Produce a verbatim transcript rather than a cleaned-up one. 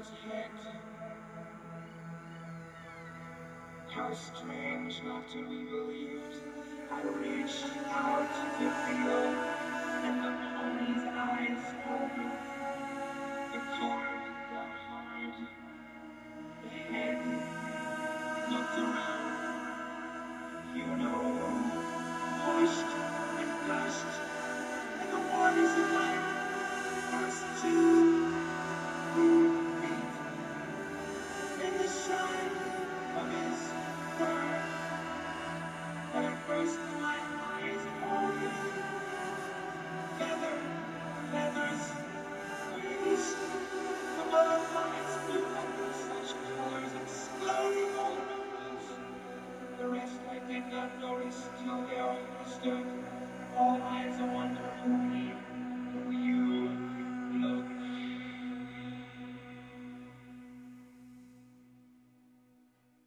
his head. How strange not to be believed. I reached out to feel, and the pony's eyes opened. The cord got hard. The head looked around. You know, moist and dust, and the waters of life burst to beat in the shine of his fur. And at first my eyes opened. Feather, feathers, wings, the butterflies flew up in such colors exploding all around us. The rest I did not notice till they all understood.